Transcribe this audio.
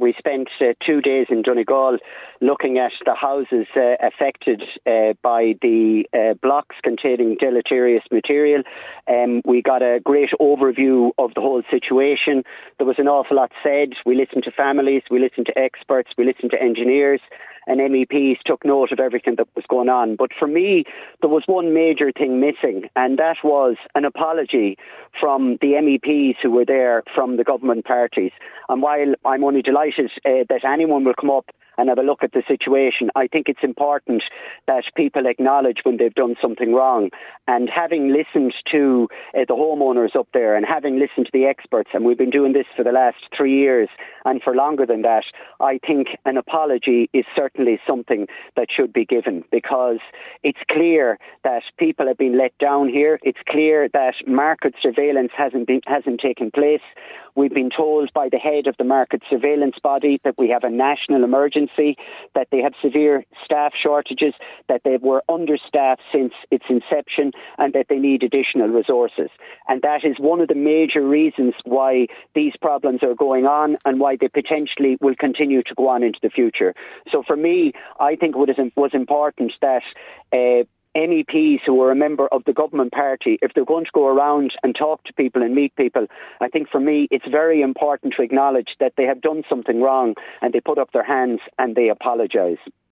We spent 2 days in Donegal looking at the houses affected by the blocks containing deleterious material. We got a great overview of the whole situation. There was an awful lot said. We listened to families, we listened to experts, we listened to engineers, and MEPs took note of everything that was going on. But for me, there was one major thing missing, and that was an apology from the MEPs who were there from the government parties. And while I'm only delighted that anyone will come up and have a look at the situation, I think it's important that people acknowledge when they've done something wrong. And having listened to the homeowners up there and having listened to the experts, and we've been doing this for the last 3 years and for longer than that, I think an apology is certainly something that should be given, because it's clear that people have been let down here. It's clear that market surveillance hasn't taken place. We've been told by the head of the market surveillance body that we have a national emergency, that they have severe staff shortages, that they were understaffed since its inception, and that they need additional resources. And that is one of the major reasons why these problems are going on and why they potentially will continue to go on into the future. So for me, I think it was important that MEPs who are a member of the government party, if they're going to go around and talk to people and meet people, I think for me it's very important to acknowledge that they have done something wrong and they put up their hands and they apologise.